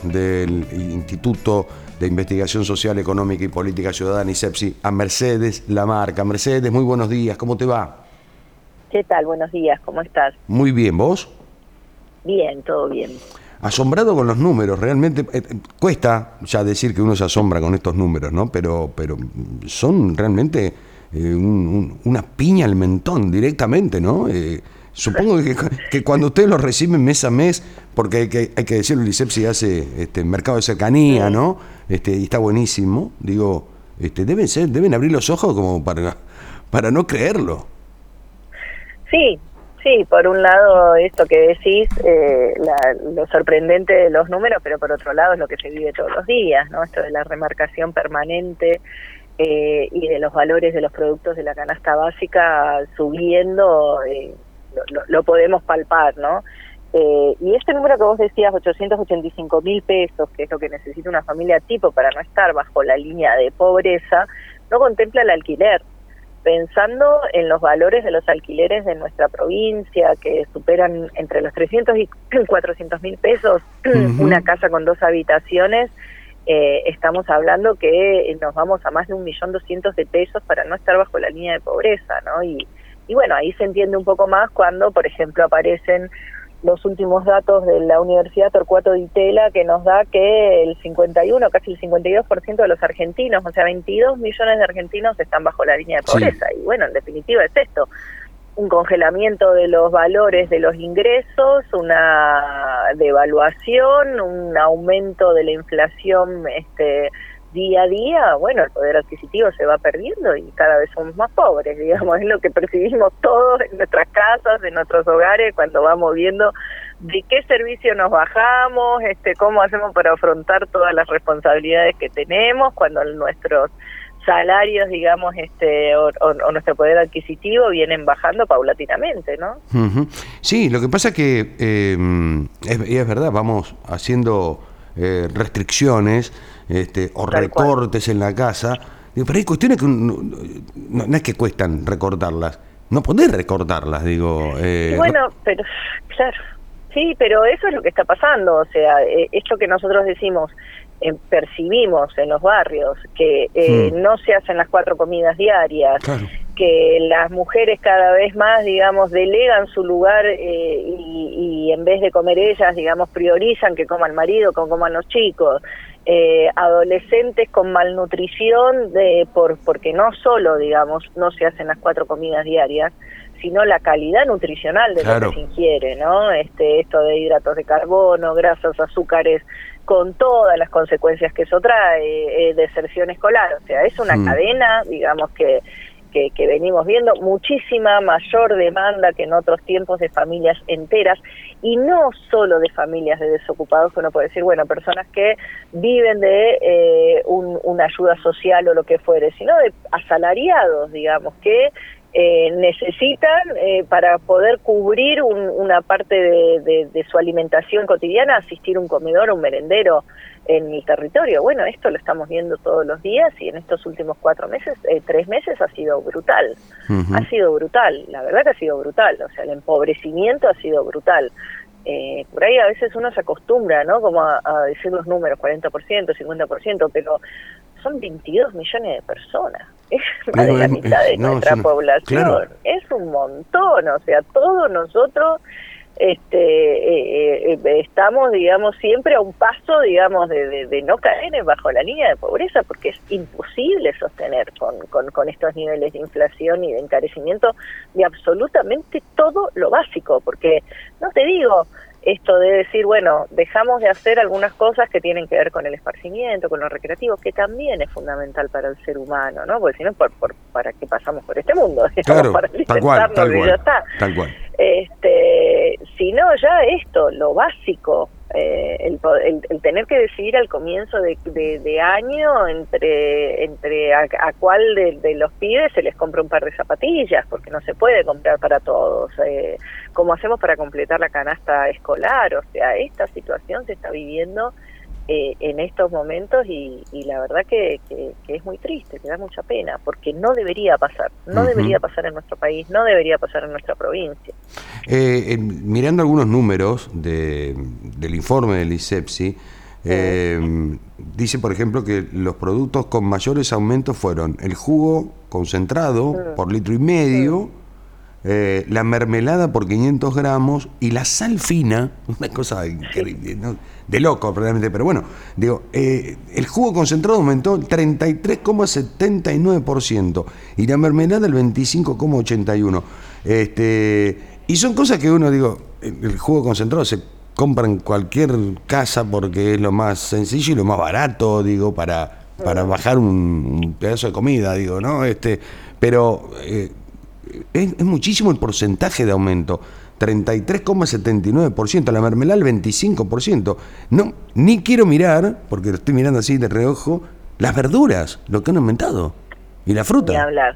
del Instituto de Investigación Social, Económica y Política Ciudadana, ISEPSI, a Mercedes Lamarca. Mercedes, muy buenos días, ¿cómo te va? ¿Qué tal? Buenos días, ¿cómo estás? Muy bien, ¿vos? Bien, todo bien. Asombrado con los números, realmente cuesta ya decir que uno se asombra con estos números, ¿no? Pero son realmente una piña al mentón directamente, ¿no? Supongo que cuando ustedes los reciben mes a mes, porque hay que decirlo, el ISEPSI hace mercado de cercanía, ¿no? Y está buenísimo, digo, deben abrir los ojos como para no creerlo. Sí, por un lado esto que decís, lo sorprendente de los números, pero por otro lado es lo que se vive todos los días, ¿no? Esto de la remarcación permanente y de los valores de los productos de la canasta básica subiendo, lo podemos palpar, ¿no? Y este número que vos decías, 885.000 pesos, que es lo que necesita una familia tipo para no estar bajo la línea de pobreza, no contempla el alquiler. Pensando en los valores de los alquileres de nuestra provincia, que superan entre los 300 y 400.000 pesos, una casa con 2 habitaciones, estamos hablando que nos vamos a más de 1.200.000 de pesos para no estar bajo la línea de pobreza, ¿no? Y bueno, ahí se entiende un poco más cuando, por ejemplo, aparecen los últimos datos de la Universidad Torcuato Di Tella, que nos da que el 51, casi el 52% de los argentinos, o sea, 22 millones de argentinos están bajo la línea de pobreza. Sí. Y bueno, en definitiva es esto, un congelamiento de los valores de los ingresos, una devaluación, un aumento de la inflación día a día. Bueno, el poder adquisitivo se va perdiendo y cada vez somos más pobres, digamos, es lo que percibimos todos en nuestras casas, en nuestros hogares, cuando vamos viendo de qué servicio nos bajamos, cómo hacemos para afrontar todas las responsabilidades que tenemos, cuando nuestros salarios, digamos, o nuestro poder adquisitivo vienen bajando paulatinamente, ¿no? Sí, lo que pasa es que, es verdad, vamos haciendo restricciones, o recortes en la casa, pero hay cuestiones que no es que cuestan recortarlas, no podés recortarlas, digo. Y bueno, pero claro, sí, pero eso es lo que está pasando, o sea, esto que nosotros decimos, percibimos en los barrios, que no se hacen las 4 comidas diarias, claro, que las mujeres cada vez más, digamos, delegan su lugar y en vez de comer ellas, digamos, priorizan que coma el marido, que coman los chicos, adolescentes con malnutrición, porque no solo, digamos, no se hacen las 4 comidas diarias, sino la calidad nutricional de lo que se ingiere, ¿no? Esto de hidratos de carbono, grasas, azúcares, con todas las consecuencias que eso trae, deserción escolar, o sea, es una cadena, digamos, que venimos viendo, muchísima mayor demanda que en otros tiempos de familias enteras, y no solo de familias de desocupados, que uno puede decir, bueno, personas que viven de una ayuda social o lo que fuere, sino de asalariados, digamos, que necesitan para poder cubrir una parte de su alimentación cotidiana, asistir a un comedor o un merendero en el territorio. Bueno, esto lo estamos viendo todos los días y en estos últimos 3 meses ha sido brutal. Ha sido brutal, la verdad que ha sido brutal, o sea, el empobrecimiento ha sido brutal. Por ahí a veces uno se acostumbra, ¿no? Como a decir los números, 40%, 50%, pero son 22 millones de personas. Es más de la mitad de nuestra población. Claro. Es un montón, o sea, todos nosotros estamos, digamos, siempre a un paso, digamos, de no caer bajo la línea de pobreza, porque es imposible sostener con estos niveles de inflación y de encarecimiento de absolutamente todo lo básico, porque no te digo esto de decir, bueno, dejamos de hacer algunas cosas que tienen que ver con el esparcimiento, con lo recreativo, que también es fundamental para el ser humano, ¿no? Porque si no, ¿para qué pasamos por este mundo? Claro, para tal cual, tal cual. Si no, ya esto, lo básico, el tener que decidir al comienzo de año entre a cuál de los pibes se les compra un par de zapatillas, porque no se puede comprar para todos, cómo hacemos para completar la canasta escolar, o sea, esta situación se está viviendo en estos momentos y la verdad que es muy triste, que da mucha pena, porque no debería pasar, debería pasar en nuestro país, no debería pasar en nuestra provincia. Mirando algunos números del informe del ISEPSI, Dice, por ejemplo, que los productos con mayores aumentos fueron el jugo concentrado por litro y medio, la mermelada por 500 gramos y la sal fina, una cosa increíble, ¿no? De loco realmente, pero bueno, digo, el jugo concentrado aumentó el 33,79% y la mermelada el 25,81%. Y son cosas que uno, digo, el jugo concentrado se compra en cualquier casa porque es lo más sencillo y lo más barato, digo, para bajar un pedazo de comida, digo, ¿no? Pero es muchísimo el porcentaje de aumento. 33,79%, la mermelada el 25%. No, ni quiero mirar, porque lo estoy mirando así de reojo, las verduras, lo que han aumentado, y la fruta. Ni hablar.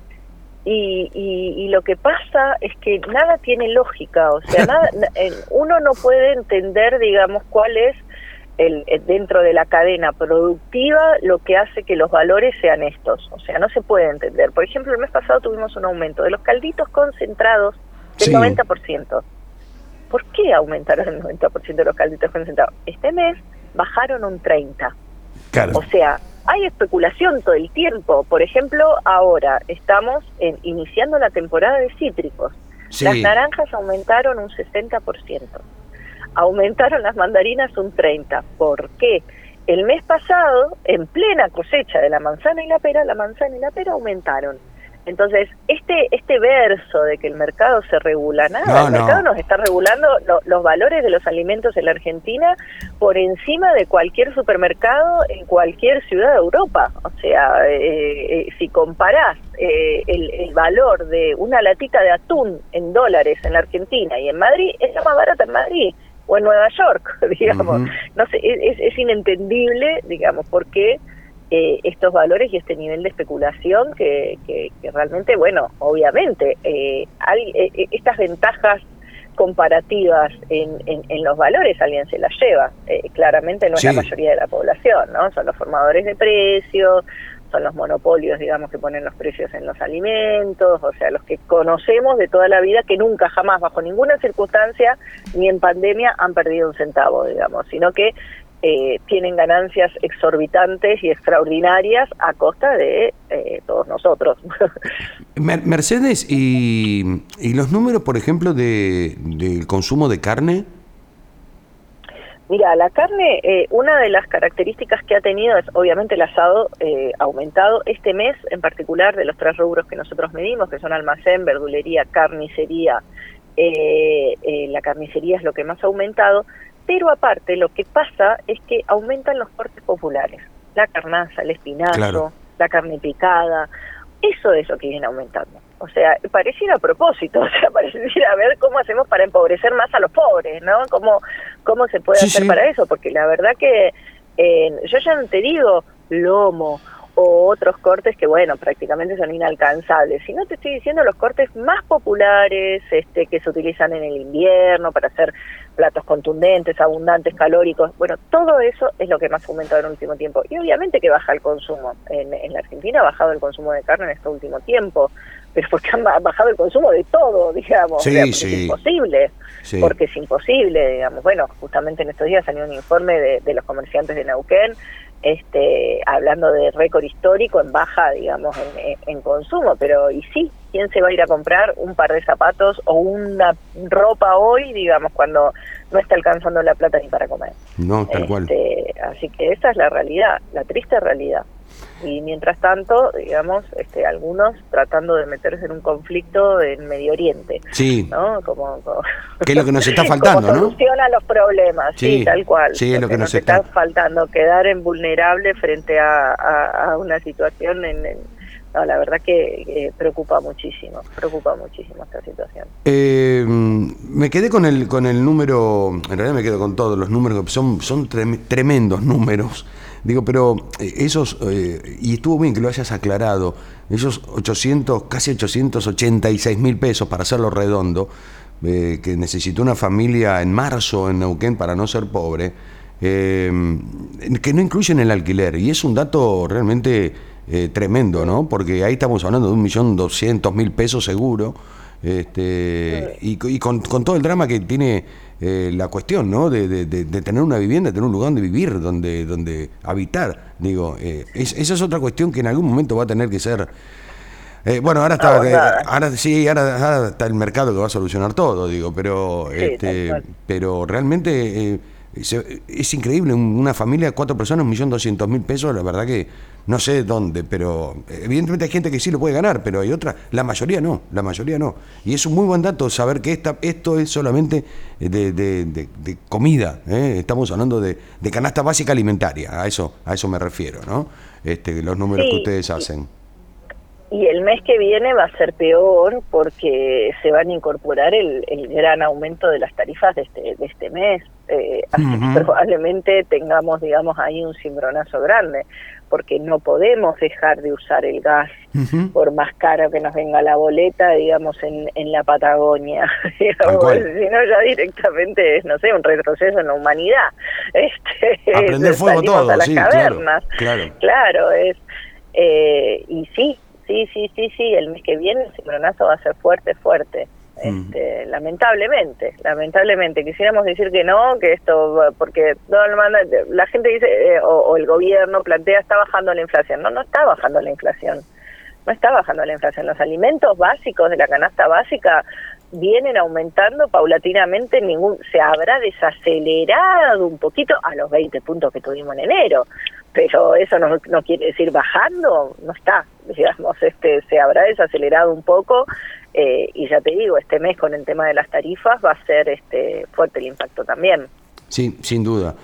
Y lo que pasa es que nada tiene lógica, o sea, uno no puede entender, digamos, cuál es dentro de la cadena productiva lo que hace que los valores sean estos, o sea, no se puede entender. Por ejemplo, el mes pasado tuvimos un aumento de los calditos concentrados del 90%. ¿Por qué aumentaron el 90% de los calditos concentrados? Este mes bajaron un 30%. Claro. O sea, hay especulación todo el tiempo. Por ejemplo, ahora estamos iniciando la temporada de cítricos. Sí. Las naranjas aumentaron un 60%. Aumentaron las mandarinas un 30%. ¿Por qué? El mes pasado, en plena cosecha de la manzana y la pera aumentaron. Entonces, este verso de que el mercado se regula, el mercado nos está regulando los valores de los alimentos en la Argentina por encima de cualquier supermercado en cualquier ciudad de Europa. O sea, si comparás el valor de una latita de atún en dólares en la Argentina y en Madrid, es la más barata en Madrid o en Nueva York, digamos. No sé, es inentendible, digamos, por qué estos valores y este nivel de especulación que realmente, bueno, obviamente estas ventajas comparativas en los valores alguien se las lleva, claramente no es la mayoría de la población, ¿no? Son los formadores de precios, son los monopolios, digamos, que ponen los precios en los alimentos, o sea, los que conocemos de toda la vida, que nunca, jamás, bajo ninguna circunstancia, ni en pandemia, han perdido un centavo, digamos, sino que tienen ganancias exorbitantes y extraordinarias a costa de todos nosotros. Mercedes, ¿y los números, por ejemplo, del consumo de carne? Mira, la carne, una de las características que ha tenido es obviamente el asado aumentado. Este mes en particular, de los 3 rubros que nosotros medimos, que son almacén, verdulería, carnicería, la carnicería es lo que más ha aumentado. Pero aparte, lo que pasa es que aumentan los cortes populares. La carnaza, el espinazo, la carne picada. Eso es lo que viene aumentando. O sea, pareciera a propósito. O sea, pareciera ver cómo hacemos para empobrecer más a los pobres, ¿no? ¿Cómo se puede hacer para eso? Porque la verdad que yo ya no te digo lomo o otros cortes que, bueno, prácticamente son inalcanzables, sino te estoy diciendo los cortes más populares que se utilizan en el invierno para hacer platos contundentes, abundantes, calóricos. Bueno, todo eso es lo que más ha aumentado en el último tiempo. Y obviamente que baja el consumo. En la Argentina ha bajado el consumo de carne en este último tiempo, pero porque ha bajado el consumo de todo, digamos. Sí, o sea, porque es imposible. Sí. Porque es imposible, digamos. Bueno, justamente en estos días salió un informe de los comerciantes de Neuquén, hablando de récord histórico en baja, digamos, en consumo, pero y sí, ¿quién se va a ir a comprar un par de zapatos o una ropa hoy, digamos, cuando no está alcanzando la plata ni para comer? No, tal cual. Así que esa es la realidad, la triste realidad. Y mientras tanto, digamos, algunos tratando de meterse en un conflicto en Medio Oriente, sí, ¿no? Que es lo que nos está faltando, ¿no? Soluciona los problemas, sí, tal cual. Sí, es lo que nos está faltando, quedar en vulnerable frente a una situación no, la verdad que preocupa muchísimo esta situación. Me quedé con el número, en realidad me quedo con todos los números, que son tremendos números. Digo, pero esos, y estuvo bien que lo hayas aclarado, esos casi 886.000 pesos, para hacerlo redondo, que necesitó una familia en marzo en Neuquén para no ser pobre, que no incluyen el alquiler, y es un dato realmente tremendo, ¿no? Porque ahí estamos hablando de 1.200.000 pesos seguro, y con todo el drama que tiene la cuestión, ¿no? De tener una vivienda, tener un lugar donde vivir, donde habitar. Digo, esa es otra cuestión que en algún momento va a tener que ser. Bueno, ahora está, ahora está el mercado que va a solucionar todo, digo, pero Sí, pero realmente es increíble, una familia de 4 personas, 1.200.000 pesos, la verdad que no sé dónde, pero evidentemente hay gente que sí lo puede ganar, pero hay otra, la mayoría no. Y es un muy buen dato saber que esto es solamente de comida, estamos hablando de canasta básica alimentaria, a eso me refiero, ¿no? Los números que ustedes hacen. Y el mes que viene va a ser peor porque se van a incorporar el gran aumento de las tarifas de este mes. Así que probablemente tengamos, digamos, ahí un cimbronazo grande, porque no podemos dejar de usar el gas, por más caro que nos venga la boleta, digamos, en la Patagonia. Digamos, si no, ya directamente es, no sé, un retroceso en la humanidad. A prender fuego todo, a las sí, cavernas. Claro, es... y sí, el mes que viene el cimbronazo va a ser fuerte. Lamentablemente, quisiéramos decir que no, que esto, porque la gente dice, o el gobierno plantea, está bajando la inflación. No está bajando la inflación. Los alimentos básicos de la canasta básica vienen aumentando paulatinamente, se habrá desacelerado un poquito a los 20 puntos que tuvimos en enero, pero eso no quiere decir bajando, no está, digamos, se habrá desacelerado un poco, y ya te digo, este mes con el tema de las tarifas va a ser fuerte el impacto también. Sí, sin duda.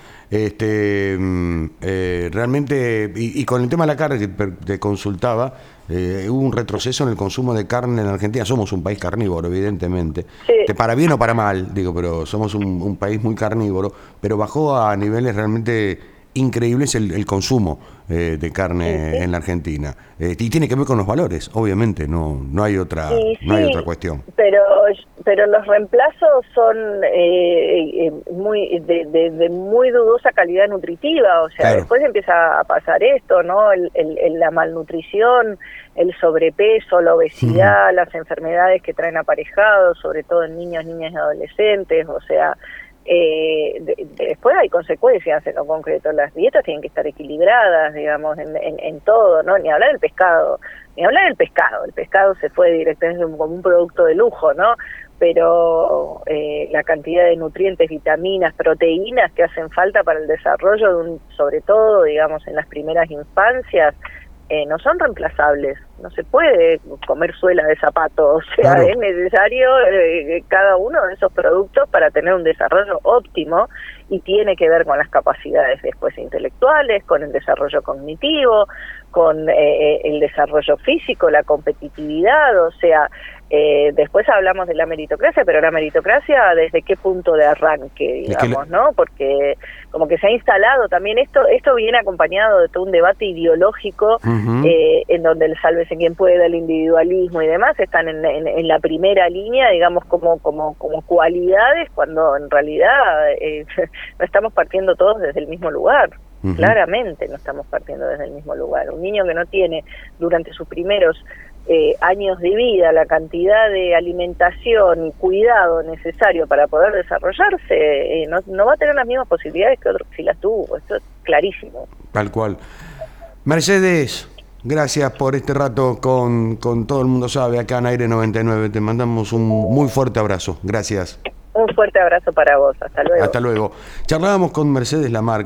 Realmente, y con el tema de la carne que te consultaba, hubo un retroceso en el consumo de carne en Argentina. Somos un país carnívoro, evidentemente. Sí. Para bien o para mal, digo, pero somos un país muy carnívoro, pero bajó a niveles realmente increíbles el consumo de carne en la Argentina. Y tiene que ver con los valores, obviamente, no hay otra cuestión. Pero los reemplazos son muy de muy dudosa calidad nutritiva, o sea, claro. Después empieza a pasar esto, ¿no? La malnutrición, el sobrepeso, la obesidad, las enfermedades que traen aparejados, sobre todo en niños, niñas y adolescentes, o sea, después hay consecuencias en lo concreto. Las dietas tienen que estar equilibradas, digamos, en todo, ¿no? Ni hablar del pescado, el pescado se fue directamente como un producto de lujo, ¿no? Pero la cantidad de nutrientes, vitaminas, proteínas que hacen falta para el desarrollo sobre todo, digamos, en las primeras infancias, no son reemplazables. No se puede comer suela de zapato, o sea, claro. Es necesario cada uno de esos productos para tener un desarrollo óptimo, y tiene que ver con las capacidades después intelectuales, con el desarrollo cognitivo, con el desarrollo físico, la competitividad, o sea, después hablamos de la meritocracia, pero la meritocracia, ¿desde qué punto de arranque, digamos, no? Porque como que se ha instalado también esto viene acompañado de todo un debate ideológico, en donde el sálvese quien pueda, el individualismo y demás están en la primera línea, digamos, como cualidades, cuando en realidad no estamos partiendo todos desde el mismo lugar. Claramente no estamos partiendo desde el mismo lugar. Un niño que no tiene durante sus primeros años de vida la cantidad de alimentación y cuidado necesario para poder desarrollarse, no va a tener las mismas posibilidades que otros que sí las tuvo. Esto es clarísimo. Tal cual. Mercedes, gracias por este rato con Todo el Mundo Sabe acá en Aire 99. Te mandamos un muy fuerte abrazo. Gracias. Un fuerte abrazo para vos. Hasta luego. Hasta luego. Charlábamos con Mercedes Lamarque.